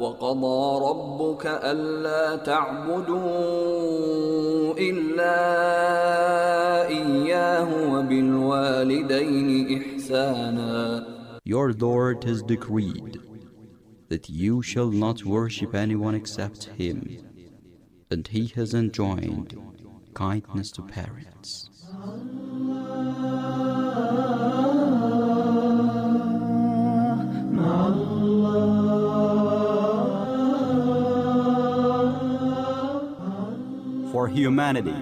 وقضى ربك ألا تعبدوا إلا إياه وبالوالدين إحسانا. Your Lord has decreed that you shall not worship anyone except Him, and He has enjoined kindness to parents. For humanity.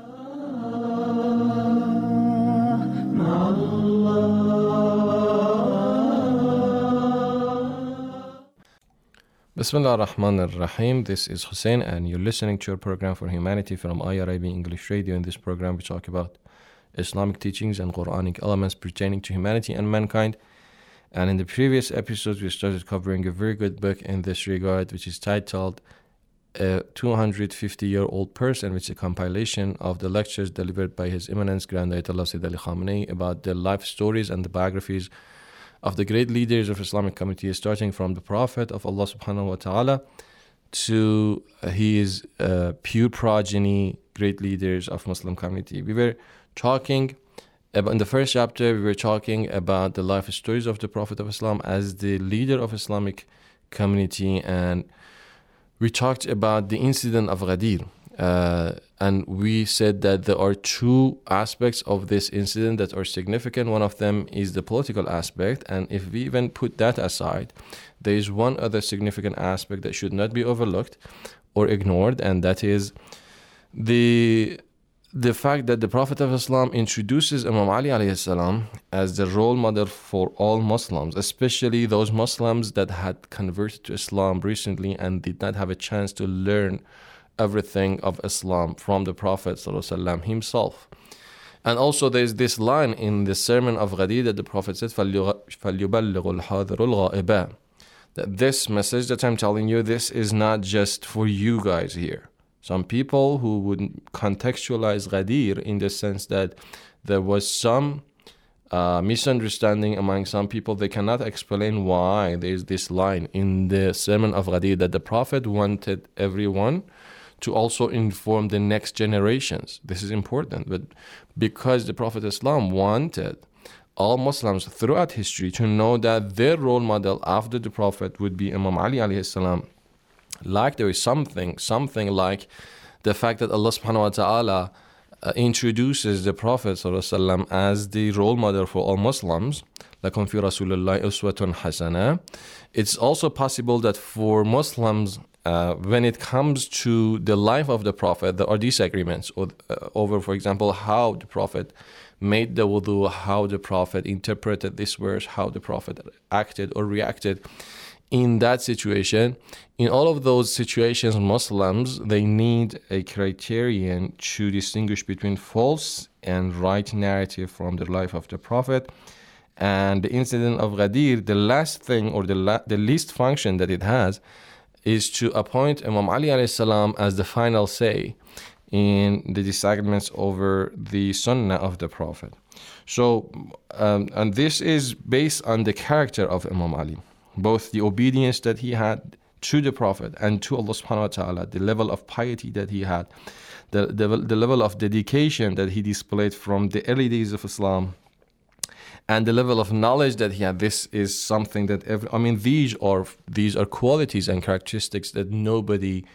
Bismillah ar-Rahman ar-Rahim. This is Hussein and you're listening to your program for humanity from IRIB English Radio. In this program we talk about Islamic teachings and Quranic elements pertaining to humanity and mankind. And in the previous episodes we started covering a very good book in this regard, which is titled A 250-Year-Old Person, which is a compilation of the lectures delivered by His Eminence Grand Ayatollah Sayyid Ali Khamenei about the life stories and the biographies of the great leaders of Islamic community, starting from the Prophet of Allah subhanahu wa ta'ala to his pure progeny, great leaders of Muslim community. We were talking about, in the first chapter, we were talking about the life stories of the Prophet of Islam as the leader of Islamic community, and we talked about the incident of Ghadir. And we said that there are two aspects of this incident that are significant. One of them is the political aspect, and if we even put that aside, there is one other significant aspect that should not be overlooked or ignored, and that is the fact that the Prophet of Islam introduces Imam Ali alayhi salam as the role model for all Muslims, especially those Muslims that had converted to Islam recently and did not have a chance to learn everything of Islam from the Prophet ﷺ himself. And also there's this line in the sermon of Ghadir that the Prophet said, فَلْيُبَلِّغُ الْحَاضِرُ الْغَائِبَ, that this message that I'm telling you, this is not just for you guys here. Some people who would contextualize Ghadir in the sense that there was some misunderstanding among some people. They cannot explain why there's this line in the sermon of Ghadir that the Prophet wanted everyone to also inform the next generations. This is important, but because the Prophet Islam wanted all Muslims throughout history to know that their role model after the Prophet would be Imam Ali alayhi salam, like there is something like the fact that Allah subhanahu wa ta'ala introduces the Prophet ﷺ as the role model for all Muslims, لَكُمْ فِي رَسُولِ اللَّهِ أُسْوَةٌ حَسَنَةٌ. It's also possible that for Muslims, when it comes to the life of the Prophet, there are disagreements over, for example, how the Prophet made the wudu, how the Prophet interpreted this verse, how the Prophet acted or reacted in that situation. In all of those situations, Muslims, they need a criterion to distinguish between false and right narrative from the life of the Prophet. And the incident of Ghadir, the last thing or the least function that it has is to appoint Imam Ali alayhi salam as the final say in the disagreements over the sunnah of the Prophet. So, and this is based on the character of Imam Ali, both the obedience that he had to the Prophet and to Allah subhanahu wa ta'ala, the level of piety that he had, the level of dedication that he displayed from the early days of Islam, and the level of knowledge that he had. This is something that these are qualities and characteristics that nobody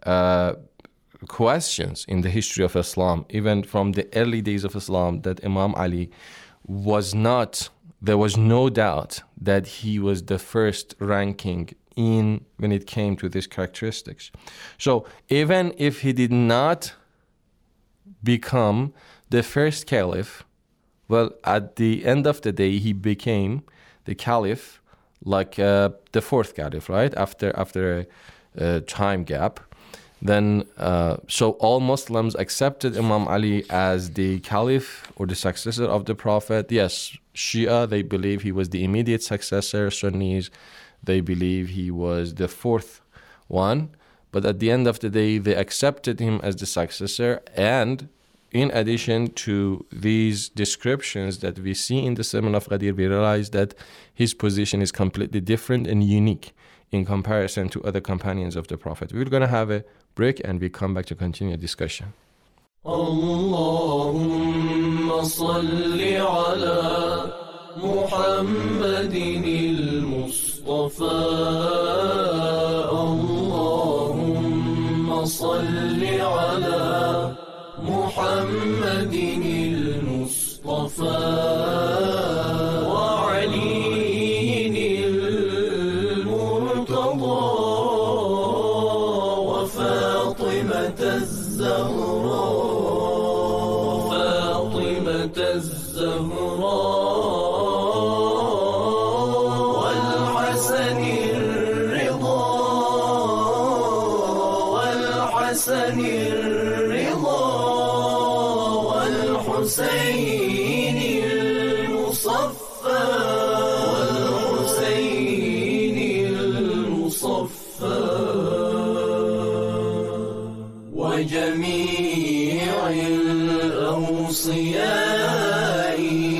questions in the history of Islam, even from the early days of Islam, that Imam Ali there was no doubt that he was the first ranking in when it came to these characteristics. So even if he did not become the first caliph, well, at the end of the day, he became the caliph, like the fourth caliph, right? After a time gap. Then, so all Muslims accepted Imam Ali as the caliph or the successor of the Prophet. Yes, Shia, they believe he was the immediate successor. Sunnis, they believe he was the fourth one. But at the end of the day, they accepted him as the successor. And in addition to these descriptions that we see in the sermon of Ghadir, we realize that his position is completely different and unique in comparison to other companions of the Prophet. We're going to have a break and we come back to continue the discussion. اللهم صل على محمد المصطفى اللهم صل على محمد المصطفى وعلي المرتضى وفاطمة الزهراء والحسن الرضا والحسين المصفى وجميع الأوصياء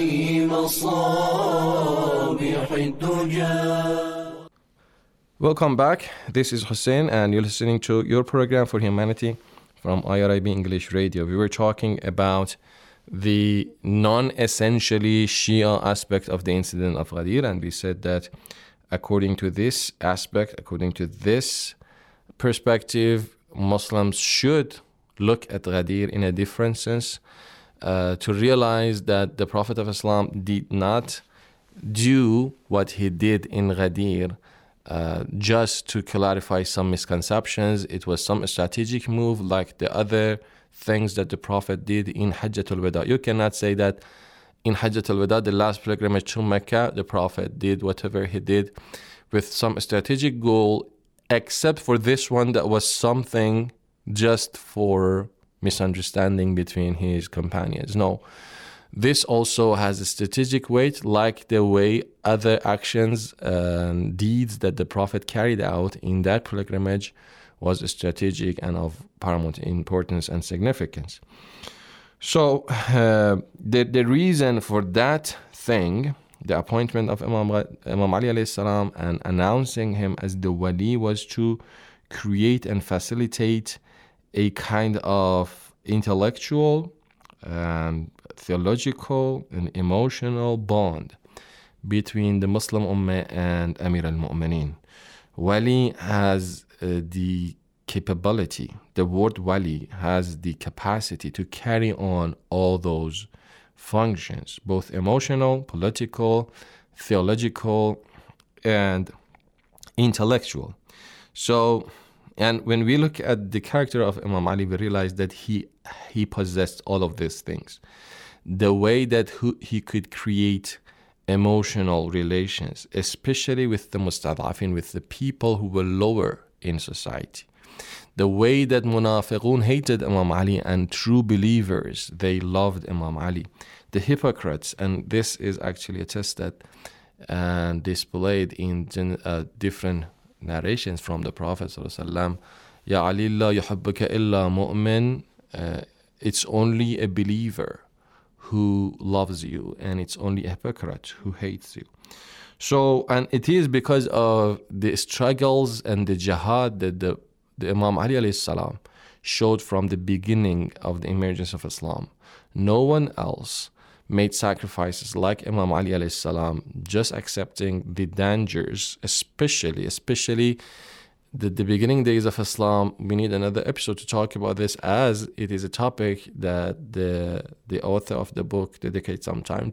مصابيح الدجى. Welcome back. This is Hussein and you're listening to your program for humanity from IRIB English Radio. We were talking about the non-essentially Shia aspect of the incident of Ghadir, and we said that according to this aspect, according to this perspective, Muslims should look at Ghadir in a different sense, to realize that the Prophet of Islam did not do what he did in Ghadir just to clarify some misconceptions. It was some strategic move like the other things that the Prophet did in Hajjatul Wada. You cannot say that in Hajjatul Wada, the last pilgrimage to Mecca, the Prophet did whatever he did with some strategic goal, except for this one that was something just for misunderstanding between his companions. No. This also has a strategic weight, like the way other actions and deeds that the Prophet carried out in that pilgrimage was strategic and of paramount importance and significance. So the reason for that thing, the appointment of Imam Ali alayhi salam and announcing him as the wali, was to create and facilitate a kind of intellectual and theological and emotional bond between the Muslim Ummah and Amir al-Mu'mineen. Wali has the capability, the word wali has the capacity to carry on all those functions, both emotional, political, theological, and intellectual. So, and when we look at the character of Imam Ali, we realize that he possessed all of these things. The way that he could create emotional relations, especially with the mustad'afin, with the people who were lower in society. The way that munafiqun hated Imam Ali and true believers, they loved Imam Ali. The hypocrites, and this is actually attested and displayed in different narrations from the Prophet ﷺ. Ya Ali la yuhibbuka illa mu'min. It's only a believer who loves you, and it's only a hypocrite who hates you. So, and it is because of the struggles and the jihad that the Imam Ali alayhi salam showed from the beginning of the emergence of Islam. No one else made sacrifices like Imam Ali alayhi salam, just accepting the dangers, especially the beginning days of Islam. We need another episode to talk about this, as it is a topic that the author of the book dedicates some time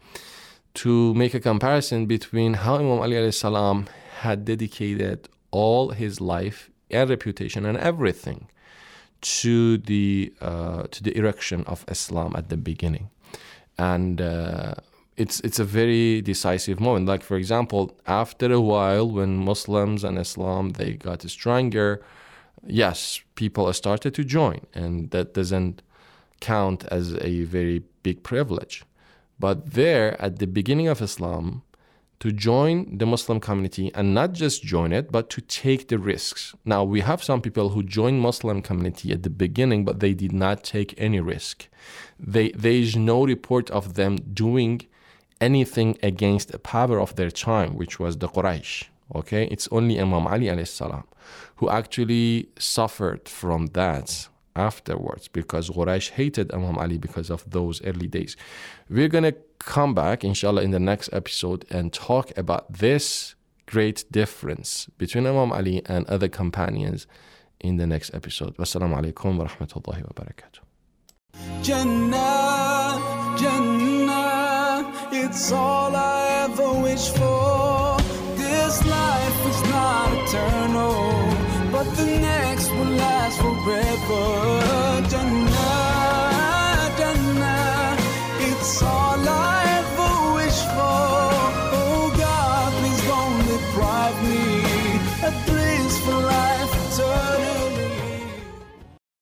to make a comparison between how Imam Ali alayhi salam had dedicated all his life and reputation and everything to the erection of Islam at the beginning. And it's a very decisive moment. Like, for example, after a while, when Muslims and Islam, they got stronger, yes, people started to join, and that doesn't count as a very big privilege. But there, at the beginning of Islam, to join the Muslim community, and not just join it, but to take the risks. Now, we have some people who joined Muslim community at the beginning, but they did not take any risk. There is no report of them doing anything against the power of their time, which was the Quraysh. Okay, it's only Imam Ali alayhi salam who actually suffered from that afterwards, because Quraysh hated Imam Ali because of those early days. We're going to come back, inshallah, in the next episode and talk about this great difference between Imam Ali and other companions in the next episode. Wassalamu alaikum wa rahmatullahi wa barakatuh. Jannah, Jannah, it's all I ever wish for. This life is not eternal, but the next will last forever.